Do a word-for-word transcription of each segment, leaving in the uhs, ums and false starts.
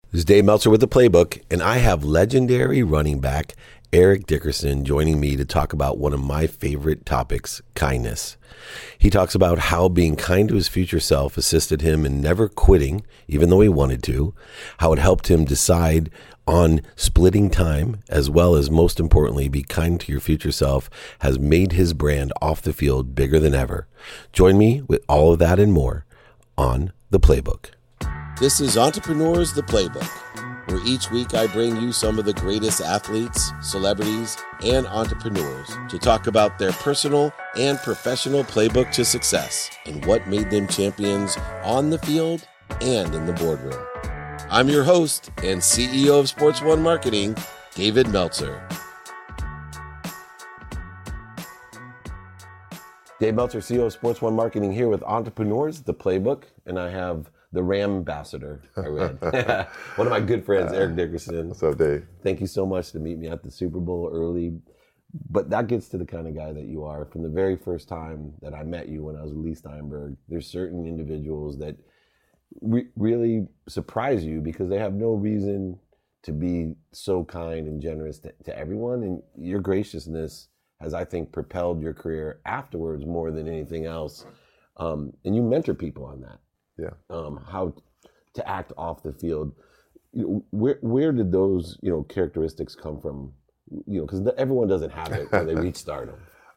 This is Dave Meltzer with The Playbook, and I have legendary running back Eric Dickerson joining me to talk about one of my favorite topics, kindness. He talks about how being kind to his future self assisted him in never quitting, even though he wanted to, how it helped him decide on splitting time, as well as, most importantly, be kind to your future self has made his brand off the field bigger than ever. Join me with all of that and more on The Playbook. This is Entrepreneurs, The Playbook, where each week I bring you some of the greatest athletes, celebrities, and entrepreneurs to talk about their personal and professional playbook to success and what made them champions on the field and in the boardroom. I'm your host and C E O of Sports One Marketing, David Meltzer. Dave Meltzer, C E O of Sports One Marketing, here with Entrepreneurs, The Playbook, and I have the Ram Ambassador, I read. One of my good friends, Eric Dickerson. What's up, Dave? Thank you so much to meet me at the Super Bowl early. But that gets to the kind of guy that you are. From the very first time that I met you when I was with Lee Steinberg, there's certain individuals that re- really surprise you because they have no reason to be so kind and generous to, to everyone. And your graciousness has, I think, propelled your career afterwards more than anything else. Um, and you mentor people on that. Yeah. Um, how to act off the field. You know, where where did those you know characteristics come from? You know, because everyone doesn't have it when they reach stardom.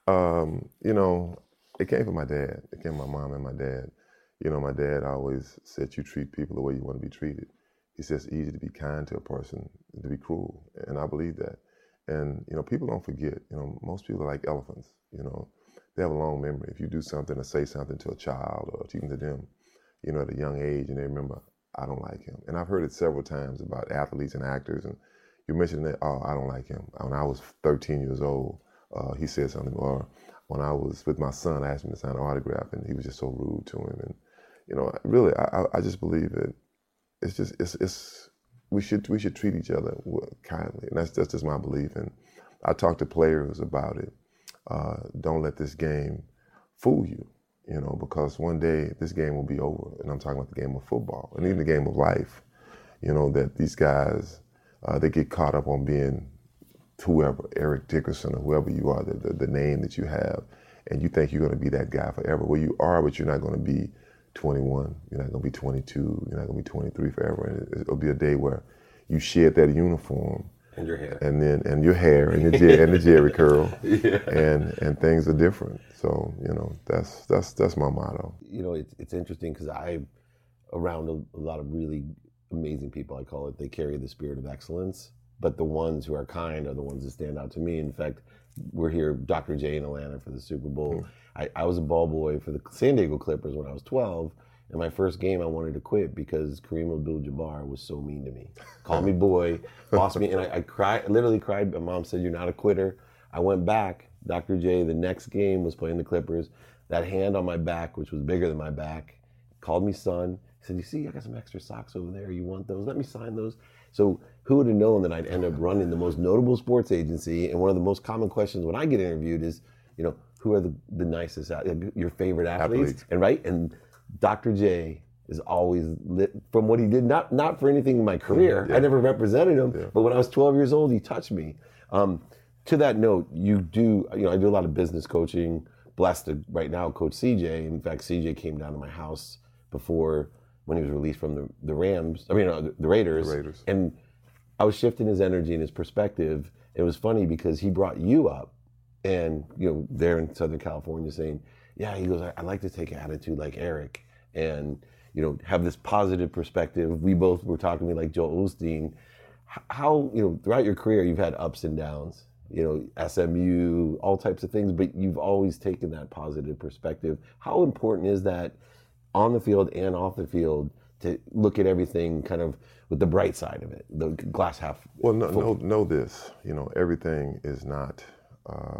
Um, you know, it came from my dad. It came from my mom and my dad. You know, my dad always said, "You treat people the way you want to be treated." He says, "It's easy to be kind to a person than to be cruel," and I believe that. And you know, people don't forget. You know, most people are like elephants. You know, they have a long memory. If you do something or say something to a child or even to them, you know, at a young age, and they remember, I don't like him. And I've heard it several times about athletes and actors, and you mentioned that, oh, I don't like him. When I was thirteen years old, uh, he said something, or when I was with my son, I asked him to sign an autograph, and he was just so rude to him. And, you know, really, I, I just believe that it's just, it's, it's, we should we should treat each other kindly, and that's, that's just my belief. And I talk to players about it. Uh, don't let this game fool you. You know, because one day this game will be over, and I'm talking about the game of football, and even the game of life. You know, that these guys, uh, they get caught up on being whoever, Eric Dickerson or whoever you are, the, the, the name that you have, and you think you're going to be that guy forever. Well, you are, but you're not going to be twenty-one, you're not going to be twenty-two, you're not going to be twenty-three forever. And it'll be a day where you shed that uniform. And your hair. And then, and your hair, and, your, and the Jerry curl, yeah. and and things are different. So, you know, that's that's that's my motto. You know, it's it's interesting because I'm around a, a lot of really amazing people, I call it. They carry the spirit of excellence, but the ones who are kind are the ones that stand out to me. In fact, we're here, Doctor J in Atlanta for the Super Bowl. Mm-hmm. I, I was a ball boy for the San Diego Clippers when I was twelve. In my first game, I wanted to quit because Kareem Abdul-Jabbar was so mean to me. Called me boy, bossed me, and I, I cried, literally cried. My mom said, "You're not a quitter." I went back. Doctor J, the next game, was playing the Clippers. That hand on my back, which was bigger than my back, called me son. He said, "You see, I got some extra socks over there. You want those? Let me sign those." So who would have known that I'd end up running the most notable sports agency? And one of the most common questions when I get interviewed is, you know, who are the, the nicest, your favorite athletes? athletes? And right, and Doctor J is always lit from what he did, not not for anything in my career. Yeah. I never represented him, yeah. But when I was twelve years old, he touched me. Um, to that note, you do, you know, I do a lot of business coaching. Blessed to right now coach C J. In fact, C J came down to my house before when he was released from the, the Rams, I mean, uh, the, the Raiders. The Raiders. And I was shifting his energy and his perspective. It was funny because he brought you up and, you know, there in Southern California saying, yeah, he goes, I, I like to take attitude like Eric and, you know, have this positive perspective. We both were talking to me like Joel Osteen. How, you know, throughout your career, you've had ups and downs, you know, S M U, all types of things, but you've always taken that positive perspective. How important is that on the field and off the field to look at everything kind of with the bright side of it, the glass half Well, no, full? know, know this, you know, everything is not uh,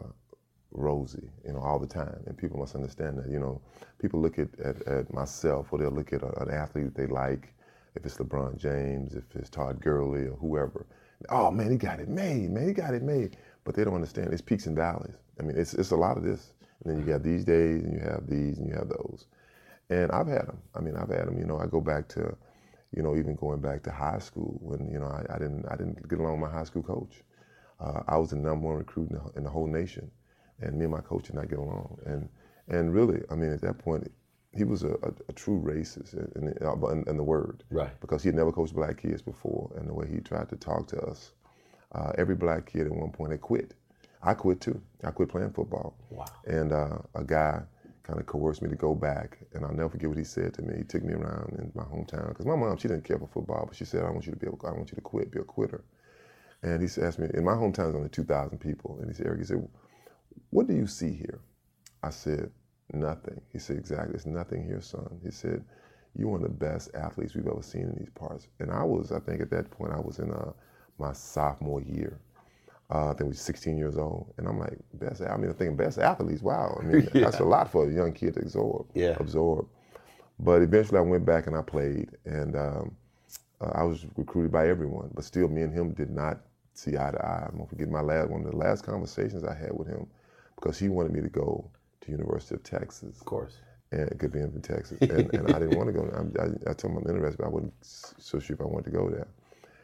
rosy, you know, all the time. And people must understand that, you know, people look at, at, at myself or they'll look at a, an athlete they like, if it's LeBron James, if it's Todd Gurley or whoever. Oh, man, he got it made, man, he got it made. But they don't understand, it's peaks and valleys. I mean, it's it's a lot of this. And then you got these days and you have these and you have those. And I've had them. I mean, I've had them, you know, I go back to, you know, even going back to high school when, you know, I, I didn't I didn't get along with my high school coach. Uh, I was the number one recruit in the, in the whole nation, and me and my coach did not get along. And and really, I mean, at that point, he was a, a, a true racist in, in, in the word, right? Because he had never coached black kids before, and the way he tried to talk to us, uh, every black kid at one point had quit. I quit too. I quit playing football. Wow. And uh, a guy kind of coerced me to go back, and I'll never forget what he said to me. He took me around in my hometown because my mom, she didn't care for football, but she said, "I want you to be able, I want you to quit, be a quitter." And he asked me, in my hometown is only two thousand people, and he said, "Eric," he said, "what do you see here?" I said, "Nothing." He said, "Exactly, there's nothing here, son." He said, "You're one of the best athletes we've ever seen in these parts." And I was, I think at that point, I was in uh, my sophomore year. Uh, I think I was sixteen years old, and I'm like, best. I mean, I'm thinking best athletes. Wow, I mean, yeah. That's a lot for a young kid to absorb. Yeah. Absorb. But eventually, I went back and I played, and um, uh, I was recruited by everyone. But still, me and him did not see eye to eye. I'm gonna forget my last one of the last conversations I had with him, because he wanted me to go to University of Texas. Of course. And it could be in Texas, and, and I didn't want to go. I, I, I told him I'm interested, but I wasn't so sure if I wanted to go there.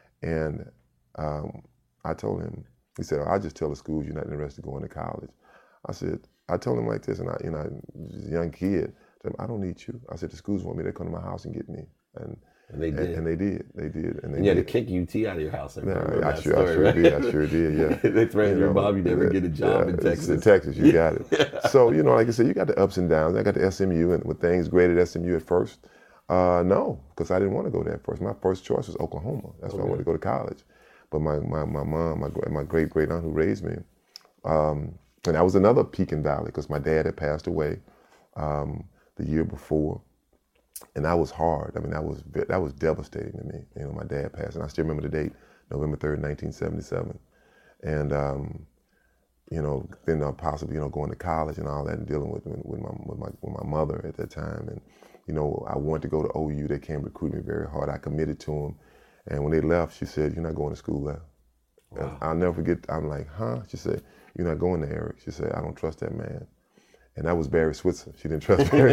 And um, I told him. He said, "I'll just tell the schools you're not interested in going to college." I said, I told him like this, and I, you know, just a young kid, I don't need you. I said, the schools want me, they come to my house and get me. And, and they did. And, and they did. They did. And, they and you had did. to kick U T out of your house. I, yeah, I, that sure, story, I sure right? did. I sure did, yeah. They threatened you your know, mom, you never yeah, get a job yeah, in Texas. In Texas, you got it. Yeah. So, you know, like I said, you got the ups and downs. I got the S M U, and were things great at S M U at first? Uh, no, because I didn't want to go there at first. My first choice was Oklahoma. That's okay. why I wanted to go to college. But my, my, my mom, my, my great-great aunt who raised me, Um, and that was another peak in valley because my dad had passed away um, the year before, and that was hard. I mean, that was that was devastating to me. You know, my dad passed, and I still remember the date, November third, nineteen seventy-seven, and um, you know, then uh, possibly you know going to college and all that, and dealing with with my with my with my mother at that time, and you know, I wanted to go to O U. They came recruit me very hard. I committed to them, and when they left, she said, "You're not going to school there." Wow. And I'll never forget. I'm like, "Huh?" She said, "You're not going there, Eric." She said, "I don't trust that man." And that was Barry Switzer. She didn't trust Barry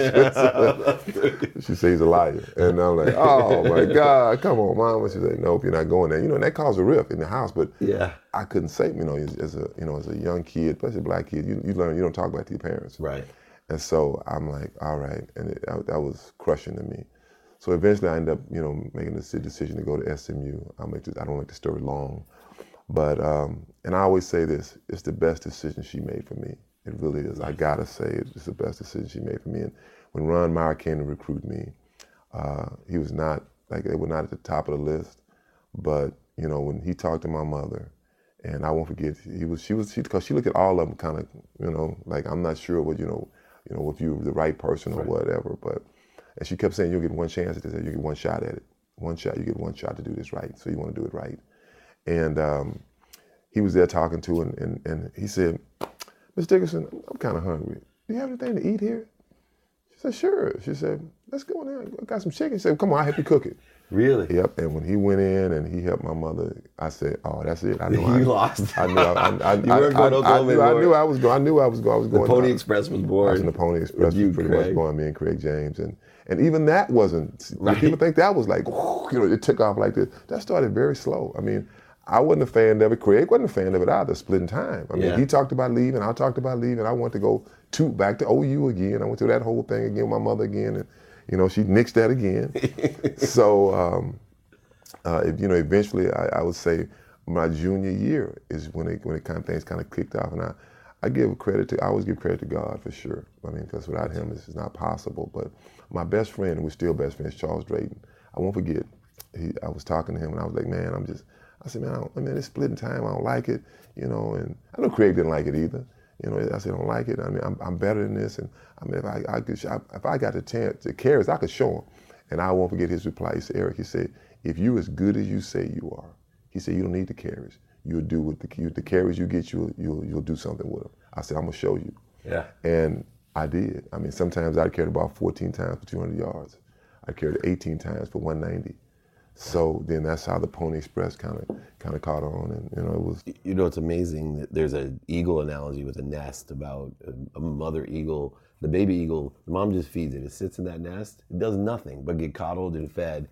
Switzer. She said he's a liar. And I'm like, oh my God, come on, Mama. She said, "Nope, you're not going there." You know, and that caused a rift in the house. But yeah, I couldn't say, you know, as a you know, as a young kid, especially a black kid, you, you learn you don't talk about it to your parents. Right. And so I'm like, all right, and it, I, that was crushing to me. So eventually, I ended up, you know, making the decision to go to S M U. I'll make this, I don't make the story long. But, um, and I always say this, it's the best decision she made for me. It really is. I gotta say it. It's the best decision she made for me. And when Ron Meyer came to recruit me, uh, he was not, like, they were not at the top of the list. But, you know, when he talked to my mother, and I won't forget, he was, she was, she, cause she looked at all of them kind of, you know, like, I'm not sure what, you know, you know, if you're the right person or right. whatever. But, and she kept saying, you'll get one chance at this, you get one shot at it. One shot, you get one shot to do this right. So you want to do it right. And um, he was there talking to her, and, and, and he said, "Miss Dickerson, I'm kind of hungry. Do you have anything to eat here?" She said, "Sure." She said, "Let's go in there. I got some chicken." She said, "Come on, I'll help you cook it." Really? Yep. And when he went in and he helped my mother, I said, "Oh, that's it. I knew you I lost. I knew I, I, I, you weren't going to I, I, knew, I knew I was going. I knew I was going. I was going. The Pony uh, Express was born. I was in the Pony Express. You, pretty Craig. much born. Me and Craig James, and and even that wasn't. Right. People think that was like, whoo, you know, it took off like this. That started very slow. I mean, I wasn't a fan of it. Craig wasn't a fan of it either. Splitting time. I mean, yeah. he talked about leaving. I talked about leaving. I wanted to go to back to O U again. I went through that whole thing again with my mother again, and you know, she nixed that again. so, um, uh, if, you know, eventually, I, I would say my junior year is when it when it kind of things kind of kicked off, and I, I give credit to. I always give credit to God for sure. I mean, because without Him, this is not possible. But my best friend, and we're still best friends, Charles Drayton. I won't forget. He, I was talking to him, and I was like, man, I'm just. I said, man, I don't, I mean, it's splitting time. I don't like it, you know. And I know Craig didn't like it either. You know, I said, I don't like it. I mean, I'm, I'm better than this. And I mean, if I, I could, if I got the chance to carries, I could show him. And I won't forget his reply. He said, Eric, he said, if you're as good as you say you are, he said, you don't need the carries. You'll do with the, you, the carries you get, you'll, you'll, you'll do something with them. I said, I'm gonna show you. Yeah. And I did. I mean, sometimes I carried about fourteen times for two hundred yards. I carried eighteen times for one ninety. So then that's how the Pony Express kind of kind of caught on, and you know it was. You know, it's amazing that there's an eagle analogy with a nest about a, a mother eagle. The baby eagle, the mom just feeds it. It sits in that nest. It does nothing but get coddled and fed,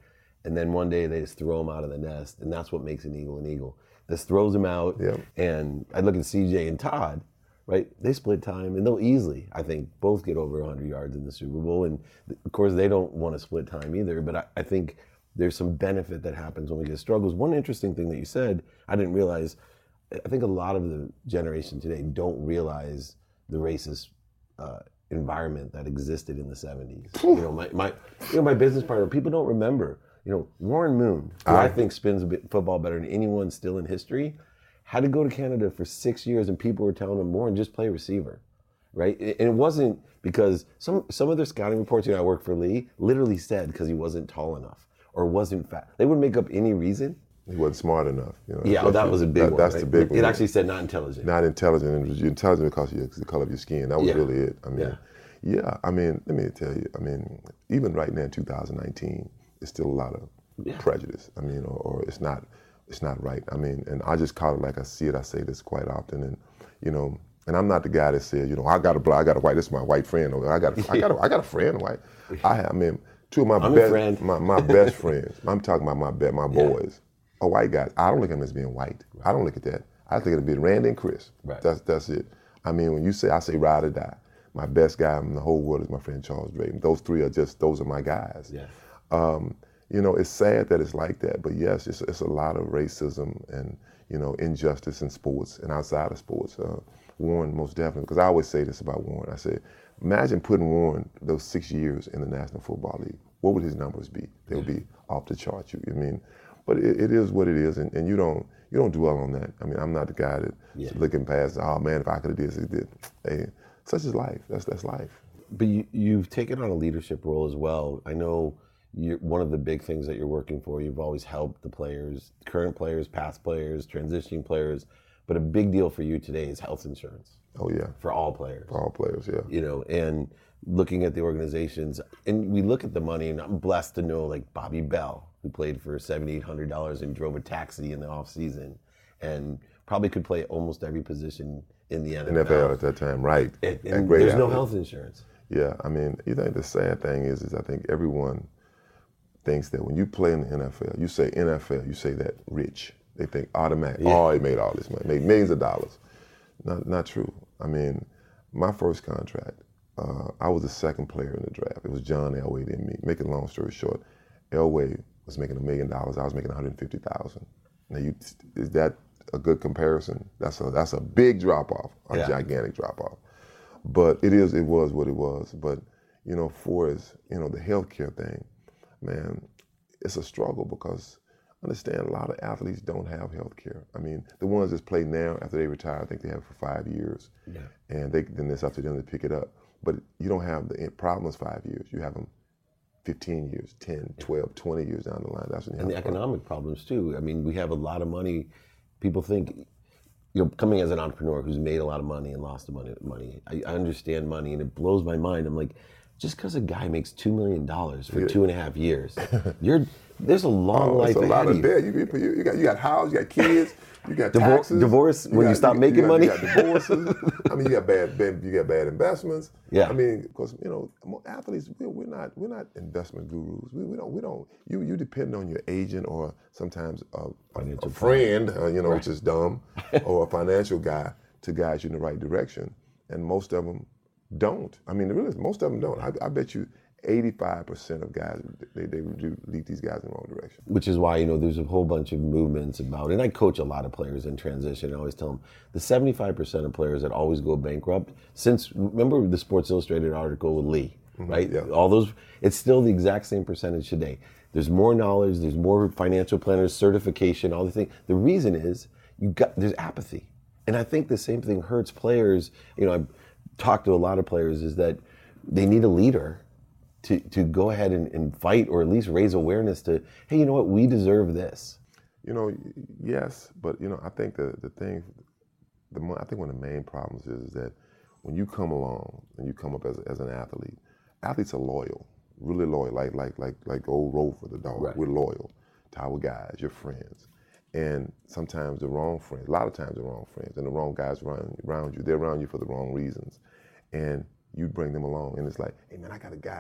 and then one day they just throw them out of the nest, and that's what makes an eagle an eagle. This throws them out, Yep. and I look at C J and Todd, right? They split time, and they'll easily, I think, both get over one hundred yards in the Super Bowl, and of course they don't want to split time either, but I, I think there's some benefit that happens when we get struggles. One interesting thing that you said, I didn't realize, I think a lot of the generation today don't realize the racist uh, environment that existed in the seventies. You know, my, my you know my business partner, people don't remember, you know, Warren Moon, who I, I think spins a bit football better than anyone still in history, had to go to Canada for six years and people were telling him, Warren, just play receiver, right? And it wasn't because some, some of their scouting reports, you know, I work for Lee, literally said because he wasn't tall enough or wasn't fat. They would make up any reason. He wasn't smart enough. You know, yeah, well, that was a big that, one. That's right? the big it, one. It actually said not intelligent. Not intelligent, and you're intelligent because of your, the color of your skin. That was Yeah. really it. I mean, Yeah. yeah. I mean, let me tell you. I mean, even right now in two thousand nineteen, it's still a lot of Yeah. prejudice. I mean, or, or it's not, it's not right. I mean, and I just call it like I see it. I say this quite often, and you know, and I'm not the guy that says, you know, I got a black, I got a white. This is my white friend. Or I got, a, I got, a, I got a friend white. I, have, I mean, two of my I'm best, a friend. my, my best friends. I'm talking about my be- my boys. Are white guys. I don't look at them as being white. Right. I don't look at that. I think it'd be Randy and Chris. Right. That's that's it. I mean, when you say, I say ride or die. My best guy in the whole world is my friend Charles Drayton. Those three are just, those are my guys. Yeah. Um, you know, it's sad that it's like that, but yes, it's, it's a lot of racism and, you know, injustice in sports and outside of sports. Uh, Warren, most definitely, because I always say this about Warren. I say, imagine putting Warren those six years in the National Football League. What would his numbers be? They would be off the charts. You, I mean, but it, it is what it is, and, and you don't you don't dwell on that. I mean, I'm not the guy that Yeah. looking past, oh man, if I could have did this, it did. Hey, such is life. That's that's life. But you, you've taken on a leadership role as well. I know you're, one of the big things that you're working for, you've always helped the players, current players, past players, transitioning players, but a big deal for you today is health insurance. Oh yeah. For all players. For all players, yeah. You know, and looking at the organizations, and we look at the money, and I'm blessed to know like Bobby Bell, who played for seven thousand eight hundred dollars and drove a taxi in the off season, and probably could play almost every position in the N F L. N F L at that time, right. And, And and great there's no athlete. health insurance. Yeah, I mean, you think the sad thing is, is I think everyone thinks that when you play in the N F L, you say N F L, you say that rich. They think automatic, Yeah. oh, he made all this money, made millions of dollars. Not not true. I mean, my first contract, uh, I was the second player in the draft. It was John Elway and me. Making a long story short, Elway was making a million dollars. I was making one hundred fifty thousand. Now, you, is that a good comparison? That's a that's a big drop off, a Yeah. gigantic drop off. But it is, it was what it was. But, you know, for as, you know, the healthcare thing, man, it's a struggle because understand a lot of athletes don't have health care. I mean, the ones that play now after they retire, I think they have it for five years. Yeah. And they, then it's up to them to pick it up. But you don't have the problems five years. You have them fifteen years, ten, twelve, twenty years down the line. That's when you And have the a problem. economic problems too. I mean, we have a lot of money. People think, you know, coming as an entrepreneur who's made a lot of money and lost the money, money. I, I understand money, and it blows my mind. I'm like, just because a guy makes two million dollars for Yeah. two and a half years, you're there's a long Oh, life it's a ahead lot of of you. debt. You, you, you got you got house, you got kids, you got Divor- taxes. divorce when you got- stop making got- money? You got divorces. I mean, you got bad, bad you got bad investments. Yeah. I mean, because you know, mo- athletes, we're, we're not we're not investment gurus. We, we don't we don't you you depend on your agent or sometimes a, a, Financial a friend, uh, you know, which is dumb, or a financial guy to guide you in the right direction. And most of them don't. I mean, really, most of them don't. I, I bet you eighty-five percent of guys, they, they do lead these guys in the wrong direction. Which is why, you know, there's a whole bunch of movements about, and I coach a lot of players in transition. I always tell them the seventy-five percent of players that always go bankrupt, since, remember the Sports Illustrated article with Lee, right? yeah. All those, it's still the exact same percentage today. There's more knowledge, there's more financial planners, certification, all the things. The reason is you got, there's apathy. And I think the same thing hurts players. You know, I've talked to a lot of players is that they need a leader to, to go ahead and, and fight, or at least raise awareness to, hey, you know what, we deserve this. You know, y- yes, but you know, I think the the thing, the mo- I think one of the main problems is, is that when you come along and you come up as as an athlete, athletes are loyal, really loyal, like like like like old Rover the dog. Right. We're loyal to our guys, your friends, and sometimes the wrong friends. A lot of times the wrong friends and the wrong guys around around you. They're around you for the wrong reasons, and you bring them along, and it's like, hey man, I got a guy.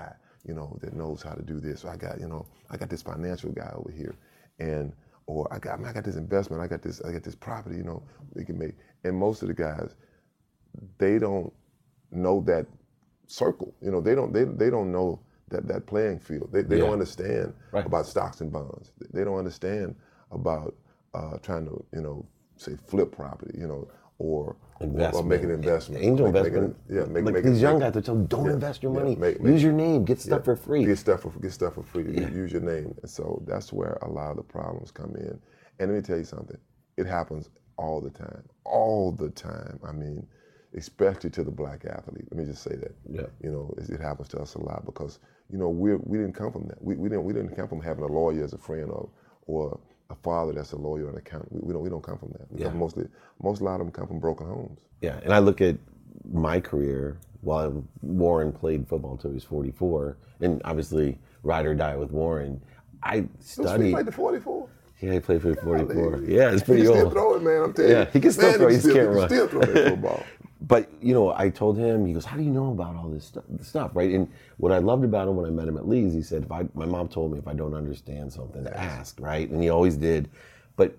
you know, that knows how to do this. Or I got, you know, I got this financial guy over here, and or I got, I got this investment, I got this, I got this property, you know, we can make. And most of the guys, they don't know that circle. You know, they don't, they, they don't know that that playing field. They, they Yeah. don't understand Right. about stocks and bonds. They don't understand about uh, trying to, you know, say flip property, you know, or, or, or make an investment. Angel make, investment. Make an, yeah, make, like make these it, young make, guys, they tell them, don't yeah, invest your yeah, money. make- make- Use your name, get stuff yeah, for free. Get stuff for get stuff for free. Yeah. Use your name. And so that's where a lot of the problems come in. And let me tell you something. It happens all the time. All the time. I mean, especially to the black athlete. Let me just say that. Yeah. You know, it, it happens to us a lot because, you know, we we didn't come from that. We, we didn't we didn't come from having a lawyer as a friend or or a father that's a lawyer or an accountant. We, we don't we don't come from that. We Yeah. come mostly most a lot of them come from broken homes. Yeah, and I look at my career while Warren played football until he was forty-four, and obviously ride or die with Warren. I He studied. played the forty-four. Yeah, he played for forty-four. Golly. Yeah, it's pretty he can old. Still throw it, man. I'm telling you. Yeah, he can still Man, throw. He He just still, can't he run. can still throw that football. But, you know, I told him, he goes, how do you know about all this stuff, stuff, right? And what I loved about him when I met him at Lee's, he said, if I, my mom told me if I don't understand something, ask, right? And he always did. But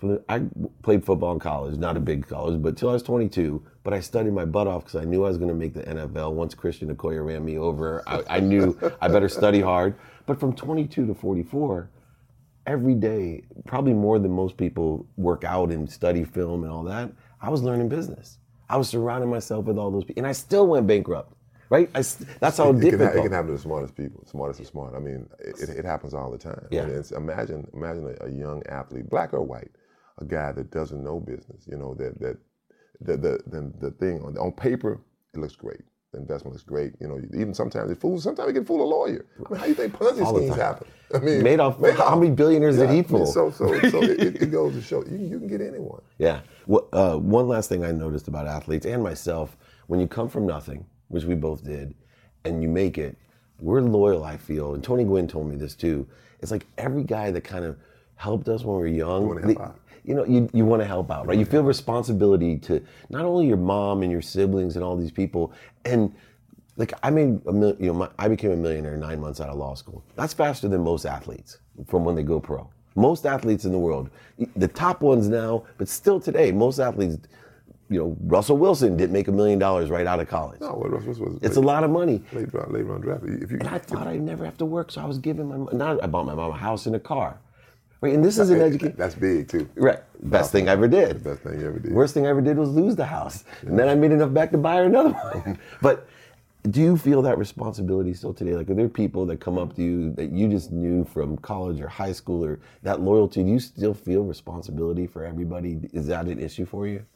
I played football in college, not a big college, but till I was twenty-two. But I studied my butt off because I knew I was going to make the N F L. Once Christian Okoye ran me over, I, I knew I better study hard. But from twenty-two to forty-four, every day, probably more than most people work out and study film and all that, I was learning business. I was surrounding myself with all those people, and I still went bankrupt, right? I, that's how it, it difficult. Can, ha- it can happen to the smartest people, smartest of smart. I mean, it, it happens all the time. Yeah. And it's, imagine, imagine a, a young athlete, black or white, a guy that doesn't know business. You know that that the the the, the thing on, on paper it looks great. The investment looks great. You know, even sometimes it fools. Sometimes it can fool a lawyer. I mean, how do you think Ponzi All the schemes time. happen? I mean, Madoff, Madoff. how many billionaires Yeah, did he I mean, fool? so so so it, it goes to show you, you can get anyone. Yeah. Well, uh, one last thing I noticed about athletes and myself, when you come from nothing, which we both did, and you make it, we're loyal, I feel. And Tony Gwynn told me this too. It's like every guy that kind of helped us when we were young. You wanna help they- out. You know, you, you want to help out, right? You feel responsibility to not only your mom and your siblings and all these people. And like I made a mil, you know, my, I became a millionaire nine months out of law school. That's faster than most athletes from when they go pro. Most athletes in the world, the top ones now, but still today, most athletes, you know, Russell Wilson didn't make a million dollars right out of college. No, what was, was It's a lot of money. late round, late round draft. If you, And I thought I'd never have to work, so I was giving my, now I bought my mom a house and a car. Right, and this is an education. That's big too. Right, best thing I ever did. Best thing you ever did. Worst thing I ever did was lose the house. And then I made enough back to buy her another one. But do you feel that responsibility still today? Like, are there people that come up to you that you just knew from college or high school, or that loyalty? Do you still feel responsibility for everybody? Is that an issue for you?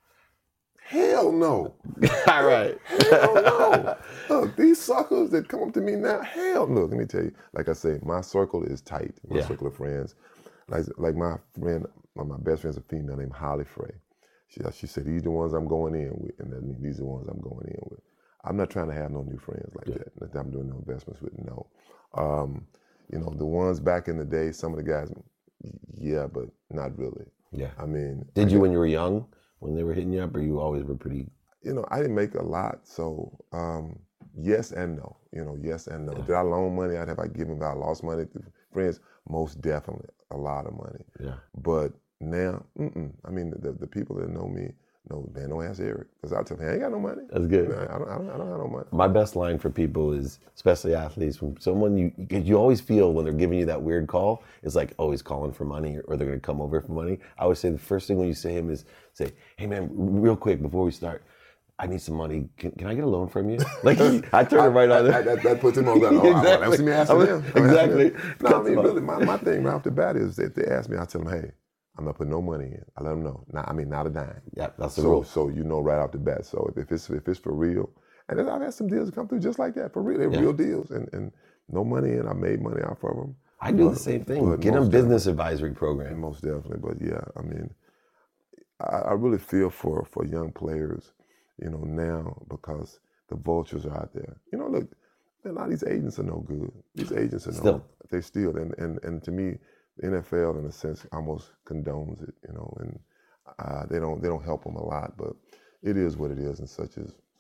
Hell no. All right. Hell no. Look, these suckers that come up to me now, hell no. Let me tell you, like I say, my circle is tight. My Yeah. circle of friends. Like, like my friend, one of my best friends, a female named Holly Frey. She, she said, these are the ones I'm going in with. And that means these are the ones I'm going in with. I'm not trying to have no new friends like Yeah. that. That I'm doing no investments with, no. Um, you know, the ones back in the day, some of the guys, yeah, but not really. Yeah. I mean, Did I you got- when you were young, when they were hitting you up, or you always were pretty? you know, I didn't make a lot, so um, yes and no. You know, yes and no. Did I loan money? I'd have I given, if I lost money to friends, most definitely a lot of money. Yeah. But now, mm-mm. I mean, the, the people that know me know, man, don't ask Eric, because I tell them, hey, I ain't got no money. That's good. I don't, I don't, I don't have no money. My best line for people is, especially athletes, when someone you, cause you always feel when they're giving you that weird call, it's like, oh, he's calling for money, or they're gonna come over for money. I always say the first thing when you say him is say, hey man, real quick before we start, I need some money. Can, can I get a loan from you? Like, I turn it right on I, I, there. that, that puts him on that. Oh, Exactly. I, I, me asking I them. was- exactly. No, I mean, really, my, my thing right off the bat is if they ask me, I tell them, hey, I'm not putting no money in. I let them know. Not, I mean, not a dime. Yeah, that's the So, rule. so you know right off the bat. So if, if it's if it's for real, and then I've had some deals come through just like that for real. They're Yeah. real deals, and, and no money in. I made money off of them. I do But- the same thing. but Get them most business advisory program. Most definitely, but yeah, I mean, I, I really feel for, for young players, you know, now because the vultures are out there. You know, look, man, a lot of these agents are no good. These agents are Still. no, they still, and, and and to me, the N F L in a sense almost condones it, you know, and uh, they don't they don't help them a lot, but it is what it is, and such is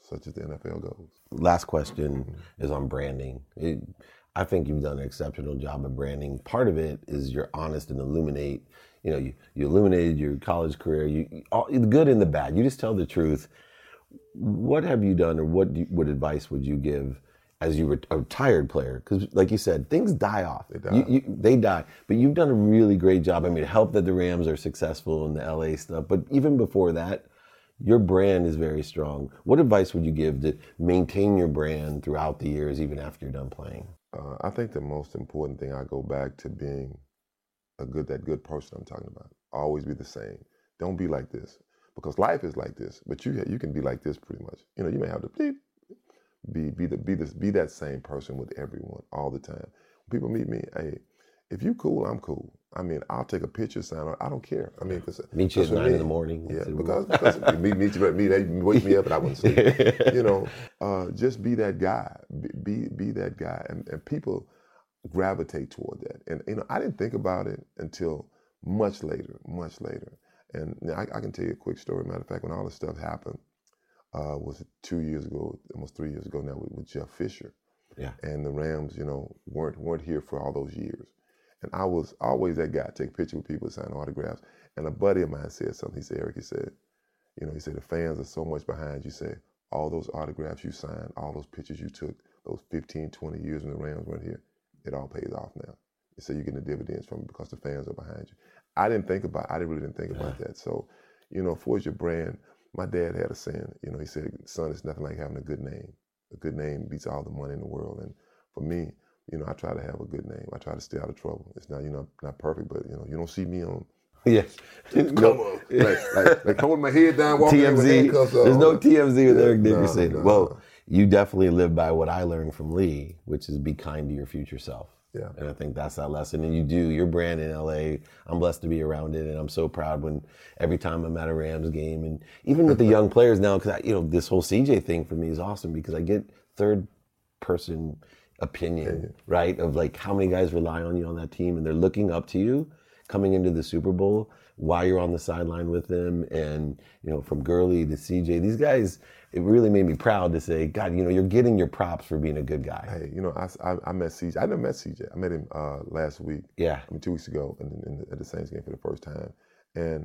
such as the N F L goes. Last question mm-hmm. is on branding. It, I think you've done an exceptional job of branding. Part of it is you're honest and illuminate. You know, you, you illuminated your college career, you all, the good and the bad. You just tell the truth. What have you done, or what do you, what advice would you give as you were a retired player? Because, like you said, things die off. They die. You, you, they die. But you've done a really great job. I mean, help that the Rams are successful in the L A stuff. But even before that, your brand is very strong. What advice would you give to maintain your brand throughout the years, even after you're done playing? Uh, I think the most important thing, I go back to being a good, that good person I'm talking about. Always be the same. Don't be like this, because life is like this. But you you can be like this pretty much. You know, you may have to be be be the be this be that same person with everyone all the time. When people meet me, hey, if you cool, I'm cool. I mean, I'll take a picture, sign. I don't care. I mean, because meet you at nine me, in the morning. Yeah, because, because meet meet you at me, they wake me up and I wouldn't sleep. You know, uh, just be that guy. Be be that guy, and and people gravitate toward that. And you know, I didn't think about it until much later, much later. And you know, I, I can tell you a quick story. Matter of fact, when all this stuff happened, uh, was it two years ago, almost three years ago now, with, with Jeff Fisher. Yeah. And the Rams, you know, weren't weren't here for all those years. And I was always that guy, take pictures with people, sign autographs. And a buddy of mine said something. He said, Eric, he said, you know, he said, the fans are so much behind you. Say, all those autographs you signed, all those pictures you took, those fifteen, twenty years when the Rams weren't here, it all pays off now. He said, you're getting the dividends from it because the fans are behind you. I didn't think about, I really didn't think about that. So, you know, for your brand, my dad had a saying, you know, he said, son, it's nothing like having a good name. A good name beats all the money in the world. And for me, you know, I try to have a good name. I try to stay out of trouble. It's not, you know, not perfect, but, you know, you don't see me on. Yeah. Come on. Like, like, like holding my head down, walking T M Z. with handcuffs on. There's no T M Z with yeah, Eric Dickerson. No, no, well, no. You definitely live by what I learned from Lee, which is be kind to your future self. Yeah. And I think that's that lesson. And you do, your brand in L A, I'm blessed to be around it. And I'm so proud when every time I'm at a Rams game, and even with the young players now, because, you know, this whole C J thing for me is awesome because I get third person opinion, yeah. right? Of like how many guys rely on you on that team and they're looking up to you coming into the Super Bowl while you're on the sideline with them. And, you know, from Gurley to C J, these guys, it really made me proud to say, God, you know, you're getting your props for being a good guy. Hey, you know, I, I, I met C J. I never met C J. I met him uh, last week. Yeah. I mean, two weeks ago in, in, at the Saints game for the first time. And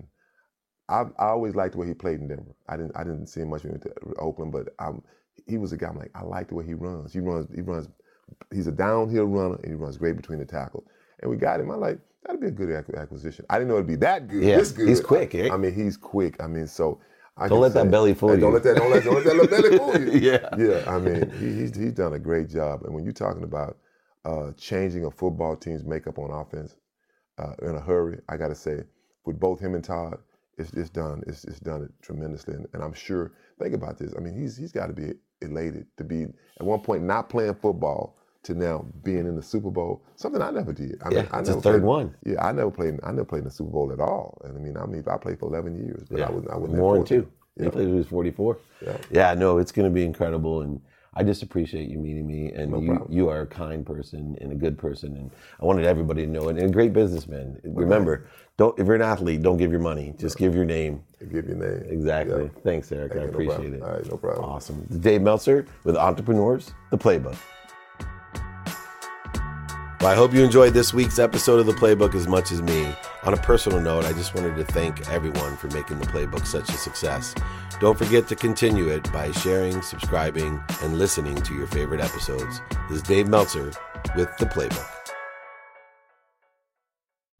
I, I always liked the way he played in Denver. I didn't I didn't see him much when he went to Oakland, but I'm, he was a guy I'm like, I like the way he runs. He runs, he runs, he's a downhill runner and he runs great between the tackles. And we got him. I'm like, that'd be a good acquisition. I didn't know it'd be that good. Yeah, this good. He's quick, eh? I mean, he's quick. I mean, so I don't let say, that belly fool hey, you. Don't let that don't let, don't let that little belly fool you. yeah, yeah. I mean, he, he's he's done a great job. And when you're talking about uh, changing a football team's makeup on offense uh, in a hurry, I got to say, with both him and Todd, it's it's done. It's it's done it tremendously. And, and I'm sure. Think about this. I mean, he's he's got to be elated to be at one point not playing football to now being in the Super Bowl, something I never did. I yeah, mean, I it's never a third played, one. Yeah, I never played. I never played in the Super Bowl at all. And I mean, I mean, I played for eleven years, but yeah. I was I wasn't more than two. Yeah. He played when he was forty-four. Yeah, yeah. No, it's going to be incredible, and I just appreciate you meeting me. And no you, problem. you are a kind person and a good person, and I wanted everybody to know it. And a great businessman. Okay. Remember, don't if you're an athlete, don't give your money. Just no. give your name. Give your name. Exactly. Yeah. Thanks, Eric. Thank I appreciate no it. All right, no problem. Awesome. Dave Meltzer with Entrepreneurs, The Playbook. Well, I hope you enjoyed this week's episode of The Playbook as much as me. On a personal note, I just wanted to thank everyone for making The Playbook such a success. Don't forget to continue it by sharing, subscribing, and listening to your favorite episodes. This is Dave Meltzer with The Playbook.